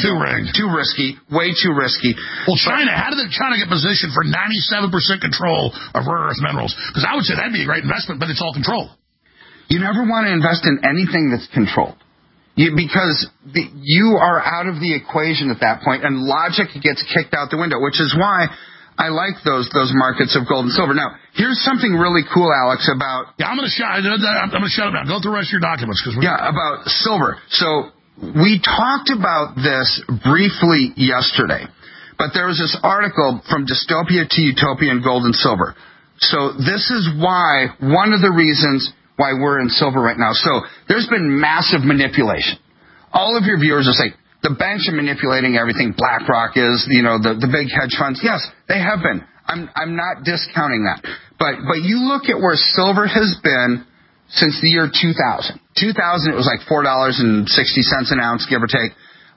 Too risky. Way too risky. Well, China, how did China get positioned for 97% control of rare earth minerals? Because I would say that'd be a great investment, but it's all controlled. You never want to invest in anything that's controlled. Because you are out of the equation at that point, and logic gets kicked out the window, which is why I like those markets of gold and silver. Now, here's something really cool, Alex, about... Yeah, I'm going to shut it down. Go through the rest of your documents. About silver. So we talked about this briefly yesterday, but there was this article from Dystopia to Utopia in gold and silver. So this is why, one of the reasons why we're in silver right now. So there's been massive manipulation. All of your viewers are saying, the banks are manipulating everything. BlackRock is, the big hedge funds. Yes, they have been. I'm not discounting that. But you look at where silver has been since the year 2000. 2000, it was like $4.60 an ounce, give or take.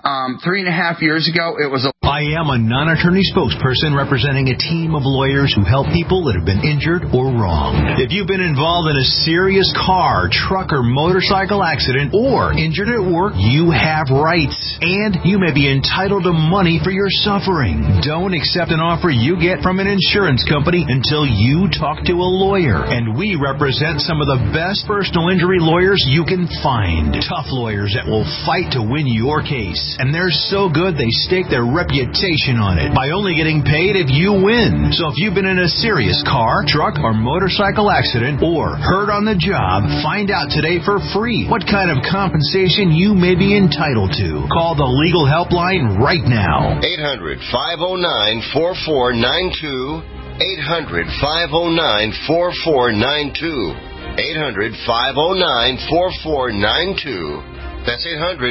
3.5 years ago, it was I am a non-attorney spokesperson representing a team of lawyers who help people that have been injured or wronged. If you've been involved in a serious car, truck, or motorcycle accident or injured at work, you have rights, and you may be entitled to money for your suffering. Don't accept an offer you get from an insurance company until you talk to a lawyer, and we represent some of the best personal injury lawyers you can find. Tough lawyers that will fight to win your case, and they're so good they stake their reputation on it by only getting paid if you win. So if you've been in a serious car, truck, or motorcycle accident or hurt on the job, find out today for free what kind of compensation you may be entitled to. Call the legal helpline right now. 800-509-4492. 800-509-4492. 800-509-4492. That's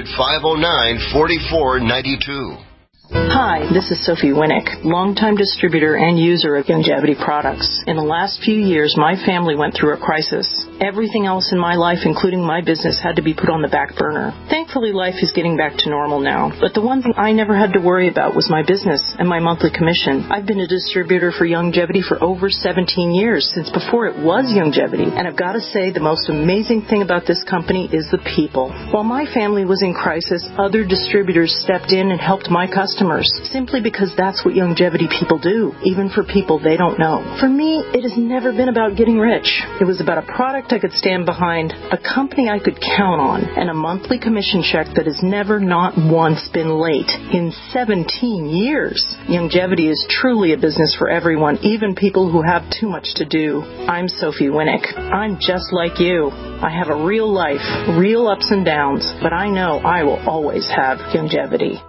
800-509-4492. Hi, this is Sophie Winnick, longtime distributor and user of Longevity products. In the last few years, my family went through a crisis. Everything else in my life, including my business, had to be put on the back burner. Thankfully, life is getting back to normal now. But the one thing I never had to worry about was my business and my monthly commission. I've been a distributor for Youngevity for over 17 years, since before it was Youngevity. And I've got to say, the most amazing thing about this company is the people. While my family was in crisis, other distributors stepped in and helped my customers, simply because that's what Youngevity people do, even for people they don't know. For me, it has never been about getting rich. It was about a product I could stand behind, a company I could count on, and a monthly commission check that has never, not once, been late in 17 years. Youngevity is truly a business for everyone, even people who have too much to do. I'm Sophie Winnick. I'm just like you. I have a real life, real ups and downs, but I know I will always have Youngevity.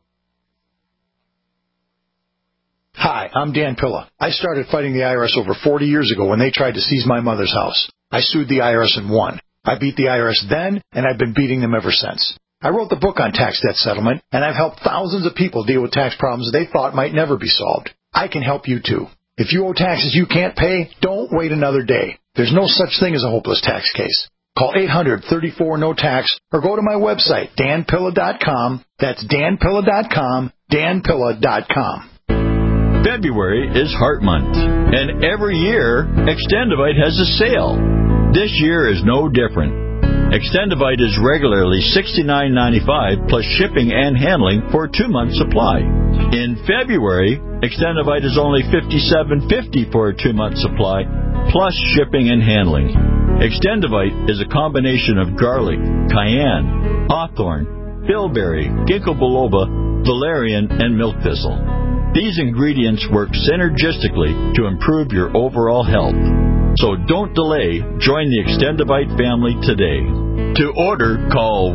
Hi, I'm Dan Pilla. I started fighting the IRS over 40 years ago when they tried to seize my mother's house. I sued the IRS and won. I beat the IRS then, and I've been beating them ever since. I wrote the book on tax debt settlement, and I've helped thousands of people deal with tax problems they thought might never be solved. I can help you too. If you owe taxes you can't pay, don't wait another day. There's no such thing as a hopeless tax case. Call 800-34-NO-TAX or go to my website, danpilla.com. That's danpilla.com, danpilla.com. February is Heart Month, and every year, Extendivite has a sale. This year is no different. Extendivite is regularly $69.95 plus shipping and handling for a 2-month supply. In February, Extendivite is only $57.50 for a 2-month supply plus shipping and handling. Extendivite is a combination of garlic, cayenne, hawthorn, bilberry, ginkgo biloba, valerian, and milk thistle. These ingredients work synergistically to improve your overall health. So don't delay. Join the Extendivite family today. To order, call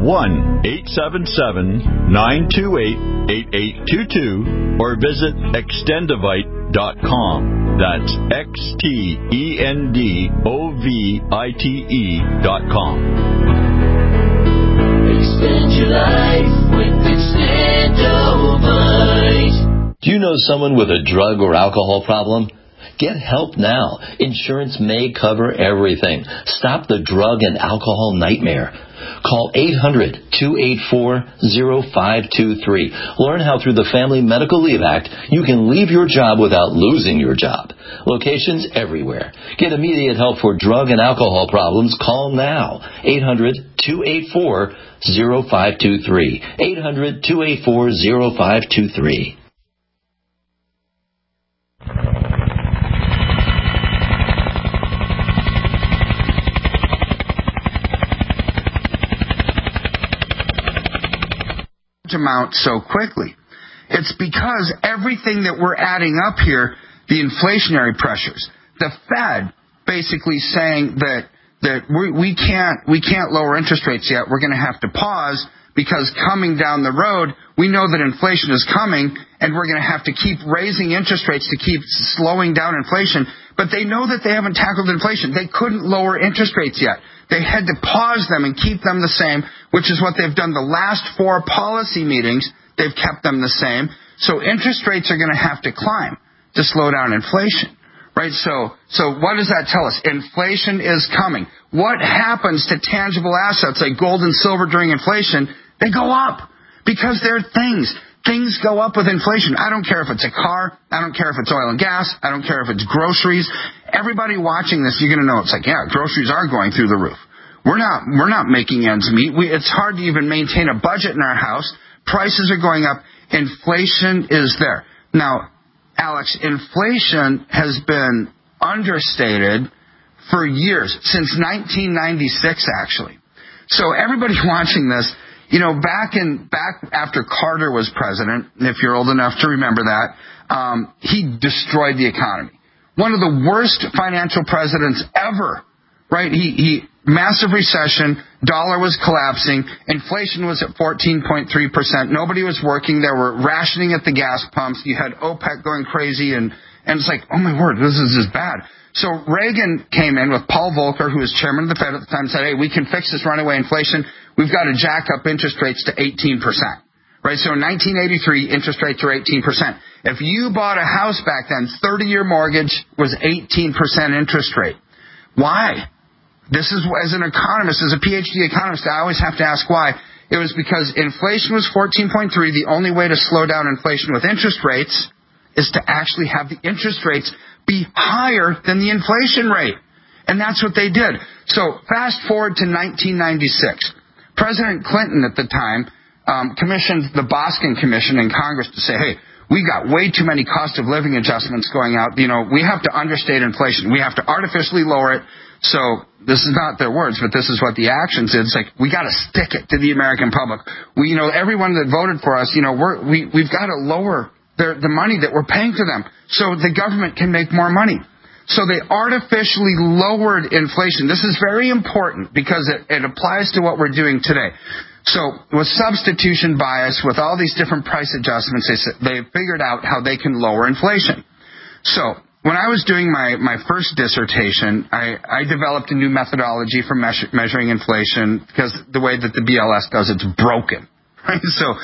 1-877-928-8822 or visit extendivite.com. That's XTENDOVITE.com. Extend your life with Extendivite. Do you know someone with a drug or alcohol problem? Get help now. Insurance may cover everything. Stop the drug and alcohol nightmare. Call 800-284-0523. Learn how through the Family Medical Leave Act you can leave your job without losing your job. Locations everywhere. Get immediate help for drug and alcohol problems. Call now. 800-284-0523. 800-284-0523. Amount so quickly. It's because everything that we're adding up here, the inflationary pressures, the Fed basically saying that we can't lower interest rates yet. We're going to have to pause because coming down the road, we know that inflation is coming and we're going to have to keep raising interest rates to keep slowing down inflation. But they know that they haven't tackled inflation. They couldn't lower interest rates yet. They had to pause them and keep them the same, which is what they've done the last 4 policy meetings. They've kept them the same. So interest rates are going to have to climb to slow down inflation, right? So what does that tell us? Inflation is coming. What happens to tangible assets like gold and silver during inflation? They go up because they're things. Things go up with inflation. I don't care if it's a car. I don't care if it's oil and gas. I don't care if it's groceries. Everybody watching this, you're going to know it's like, yeah, groceries are going through the roof. We're not making ends meet. It's hard to even maintain a budget in our house. Prices are going up. Inflation is there. Now, Alex, inflation has been understated for years, since 1996, actually. So everybody watching this, you know, back after Carter was president, if you're old enough to remember that, he destroyed the economy. One of the worst financial presidents ever, right? He massive recession, dollar was collapsing, inflation was at 14.3%. Nobody was working. There were rationing at the gas pumps. You had OPEC going crazy, and it's like, oh my word, this is just bad. So Reagan came in with Paul Volcker, who was chairman of the Fed at the time, and said, hey, we can fix this runaway inflation. We've got to jack up interest rates to 18%. Right? So in 1983, interest rates were 18%. If you bought a house back then, 30-year mortgage was 18% interest rate. Why? this is, as an economist, as a PhD economist, I always have to ask why. It was because inflation was 14.3. The only way to slow down inflation with interest rates is to actually have the interest rates be higher than the inflation rate. And that's what they did. So fast forward to 1996. President Clinton at the time commissioned the Boskin Commission in Congress to say, hey, we got way too many cost of living adjustments going out. You know, we have to understate inflation. We have to artificially lower it. So this is not their words, but this is what the actions is. It's like, we got to stick it to the American public. We, you know, everyone that voted for us, you know, we've got to lower the money that we're paying to them so the government can make more money. So they artificially lowered inflation. This is very important because it applies to what we're doing today. So with substitution bias, with all these different price adjustments, they figured out how they can lower inflation. So when I was doing my first dissertation, I developed a new methodology for measuring inflation because the way that the BLS does it's broken. Right?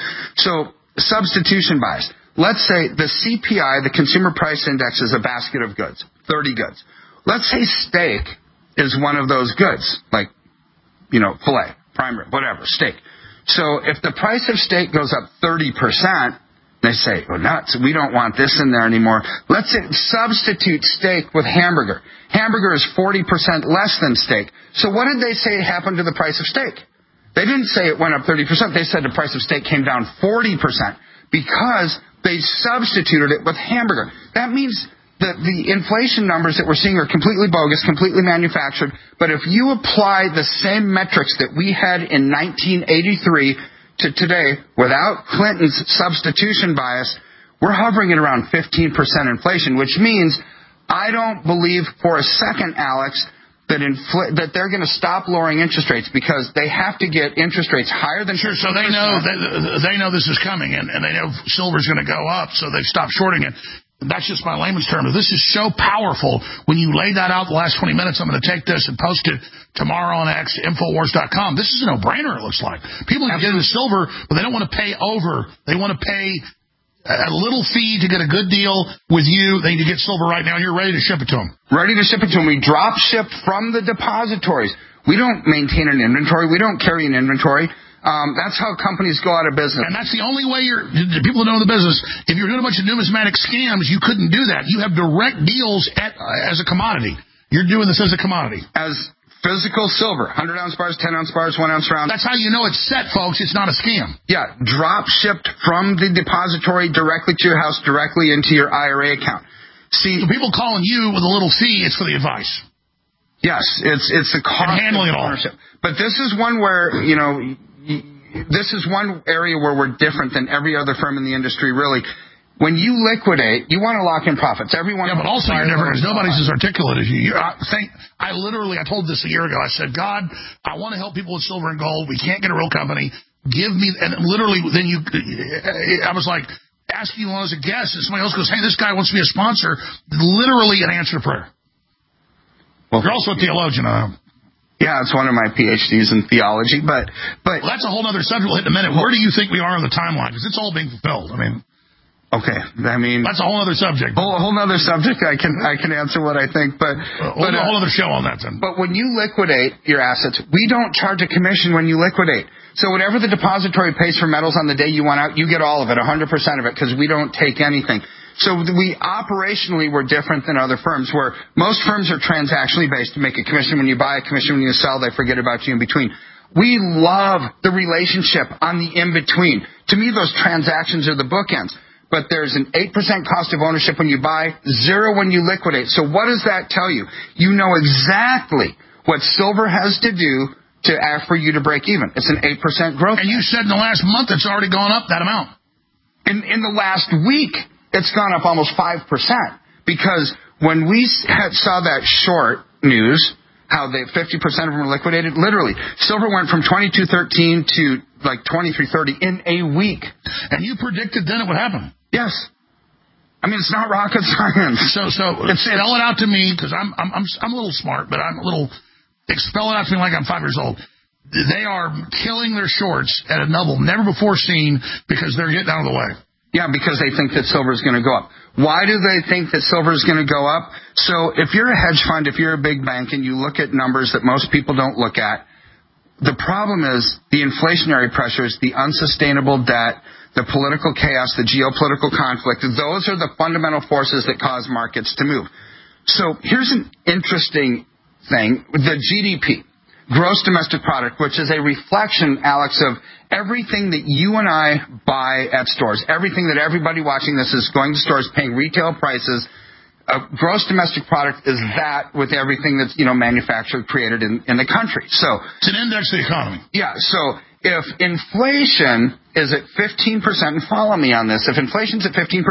So substitution bias. Let's say the CPI, the Consumer Price Index, is a basket of goods, 30 goods. Let's say steak is one of those goods, like, you know, filet, prime rib, whatever, steak. So if the price of steak goes up 30%, they say, oh, nuts, we don't want this in there anymore. Let's substitute steak with hamburger. Hamburger is 40% less than steak. So what did they say happened to the price of steak? They didn't say it went up 30%. They said the price of steak came down 40% because they substituted it with hamburger. That means that the inflation numbers that we're seeing are completely bogus, completely manufactured. But if you apply the same metrics that we had in 1983 to today without Clinton's substitution bias, we're hovering at around 15% inflation, which means I don't believe for a second, Alex, that they're going to stop lowering interest rates because they have to get interest rates higher than 15%. So they know this is coming, and they know silver's going to go up, so they've stopped shorting it. That's just my layman's term. This is so powerful. When you lay that out the last 20 minutes, I'm going to take this and post it tomorrow on X, Infowars.com. This is a no-brainer, it looks like. People can get into silver, but they don't want to pay over. They want to pay a little fee to get a good deal with you. They need to get silver right now, and you're ready to ship it to them. Ready to ship it to them. We drop ship from the depositories. We don't maintain an inventory. We don't carry an inventory. That's how companies go out of business. And that's the only way the people that know the business, if you're doing a bunch of numismatic scams, you couldn't do that. You have direct deals as a commodity. You're doing this as a commodity. As physical silver, 100-ounce bars, 10-ounce bars, 1-ounce rounds. That's how you know it's set, folks. It's not a scam. Yeah, drop shipped from the depository directly to your house, directly into your IRA account. See, so people calling you with a little fee, it's for the advice. Yes, it's the cost and handling of ownership. It all. But this is one where, you know, this is one area where we're different than every other firm in the industry, really. When you liquidate, you want to lock in profits. Everyone. Yeah, but also you're different because nobody's as articulate as you. I told this a year ago. I said, God, I want to help people with silver and gold. We can't get a real company. Give me, and literally, then I was like, asking you as a guest, and somebody else goes, hey, this guy wants to be a sponsor. Literally an answer to prayer. Well, you're also a theologian, Yeah, it's one of my PhDs in theology, but well, that's a whole other subject. We'll hit in a minute. Where do you think we are on the timeline? Because it's all being fulfilled. I mean, okay. I mean, that's a whole other subject. A whole other subject. I can answer what I think, but a whole other show on that then. But when you liquidate your assets, we don't charge a commission when you liquidate. So whatever the depository pays for metals on the day you want out, you get all of it, 100% of it, because we don't take anything. So we operationally we're different than other firms, where most firms are transactionally based to make a commission when you buy, a commission when you sell. They forget about you in between. We love the relationship on the in between. To me, those transactions are the bookends. But there's an 8% cost of ownership when you buy, 0 when you liquidate. So what does that tell you? You know exactly what silver has to do for you to break even. It's an 8% growth. And you said in the last month it's already gone up that amount. In the last week, it's gone up almost 5%. Because when we saw that short news, how 50% of them were liquidated, literally, silver went from 22.13 to like 23.30 in a week. And you predicted then it would happen? Yes. I mean, it's not rocket science. So spell it out to me, because I'm a little smart, but I'm a little. Spell it out to me like I'm 5 years old. They are killing their shorts at a level never before seen because they're getting out of the way. Yeah, because they think that silver is going to go up. Why do they think that silver is going to go up? So if you're a hedge fund, if you're a big bank, and you look at numbers that most people don't look at, the problem is the inflationary pressures, the unsustainable debt, the political chaos, the geopolitical conflict. Those are the fundamental forces that cause markets to move. So here's an interesting thing. The GDP, gross domestic product, which is a reflection, Alex, of everything that you and I buy at stores, everything that everybody watching this is going to stores, paying retail prices. Gross domestic product is that with everything that's, manufactured, created in the country. So it's an index of the economy. Yeah. So if inflation is at 15%, and follow me on this, if inflation's at 15%,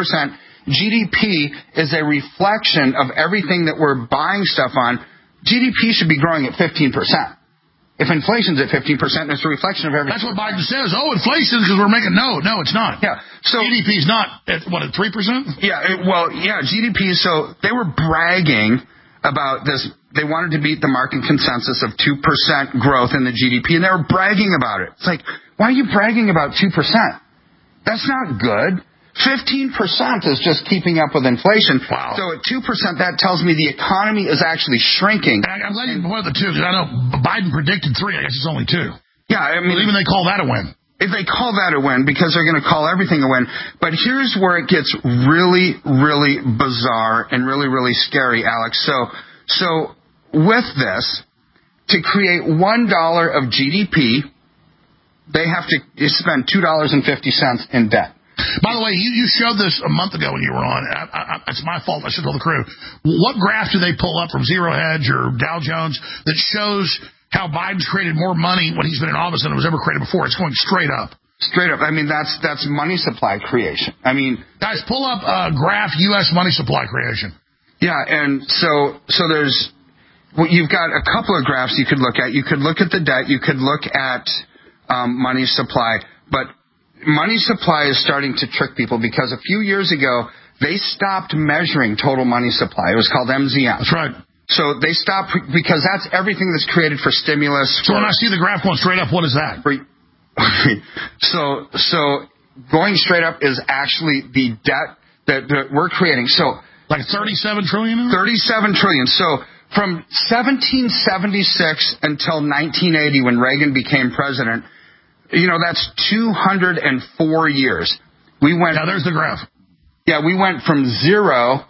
GDP is a reflection of everything that we're buying stuff on. GDP should be growing at 15%. If inflation's at 15%, it's a reflection of everything. That's what Biden says. Oh, inflation because we're making no, it's not. Yeah. So GDP's not at 3%? Yeah. GDP. So they were bragging about this. They wanted to beat the market consensus of 2% growth in the GDP, and they were bragging about it. It's like, why are you bragging about 2%? That's not good. 15% is just keeping up with inflation. Wow. So at 2%, that tells me the economy is actually shrinking. And I'm glad you pointed the 2, because I know Biden predicted 3. I guess it's only 2. Yeah, I mean, but even they call that a win. If they call that a win, because they're going to call everything a win. But here's where it gets really, really bizarre and really, really scary, Alex. So with this, to create $1 of GDP, they have to spend $2.50 in debt. By the way, you showed this a month ago when you were on. It's my fault. I should tell the crew. What graph do they pull up from Zero Hedge or Dow Jones that shows how Biden's created more money when he's been in office than it was ever created before? It's going straight up. Straight up. I mean, that's money supply creation. I mean, guys, pull up graph U.S. money supply creation. Yeah, and so you've got a couple of graphs you could look at. You could look at the debt. You could look at money supply, but money supply is starting to trick people because a few years ago, they stopped measuring total money supply. It was called MZM. That's right. So they stopped because that's everything that's created for stimulus. So when I see the graph going straight up, what is that? So going straight up is actually the debt that we're creating. So like 37 trillion? 37 trillion. So from 1776 until 1980 when Reagan became president, that's 204 years. We went. Now there's the graph. Yeah, we went from zero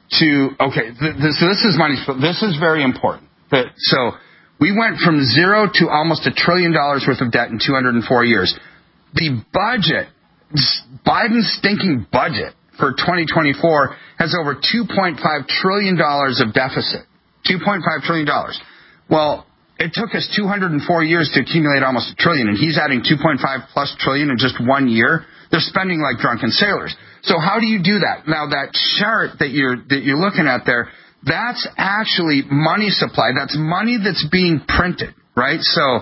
to this is money. This is very important. So we went from zero to almost $1 trillion worth of debt in 204 years. The budget, Biden's stinking budget for 2024 has over $2.5 trillion of deficit. $2.5 trillion. Well, it took us 204 years to accumulate almost $1 trillion, and he's adding 2.5 plus trillion in just 1 year. They're spending like drunken sailors. So how do you do that? Now that chart that you're looking at there, that's actually money supply. That's money that's being printed, right? So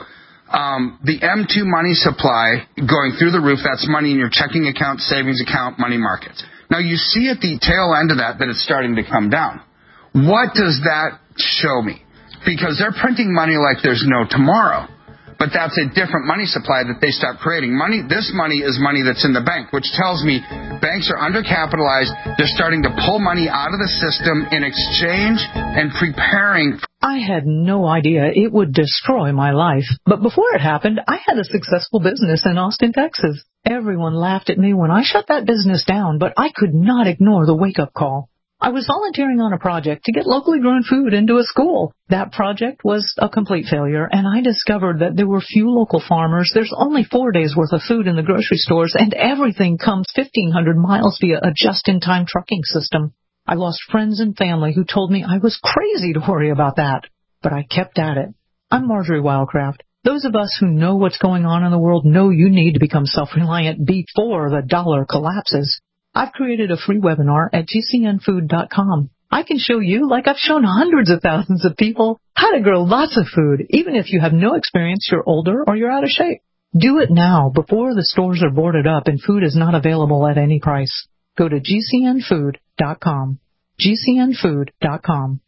the M2 money supply going through the roof, that's money in your checking account, savings account, money markets. Now you see at the tail end of that it's starting to come down. What does that show me? Because they're printing money like there's no tomorrow. But that's a different money supply that they stopped creating. This money is money that's in the bank, which tells me banks are undercapitalized. They're starting to pull money out of the system in exchange and preparing. I had no idea it would destroy my life. But before it happened, I had a successful business in Austin, Texas. Everyone laughed at me when I shut that business down, but I could not ignore the wake-up call. I was volunteering on a project to get locally grown food into a school. That project was a complete failure, and I discovered that there were few local farmers. There's only 4 days' worth of food in the grocery stores, and everything comes 1,500 miles via a just-in-time trucking system. I lost friends and family who told me I was crazy to worry about that, but I kept at it. I'm Marjorie Wildcraft. Those of us who know what's going on in the world know you need to become self-reliant before the dollar collapses. I've created a free webinar at GCNfood.com. I can show you, like I've shown hundreds of thousands of people, how to grow lots of food, even if you have no experience, you're older, or you're out of shape. Do it now, before the stores are boarded up and food is not available at any price. Go to GCNfood.com. GCNfood.com.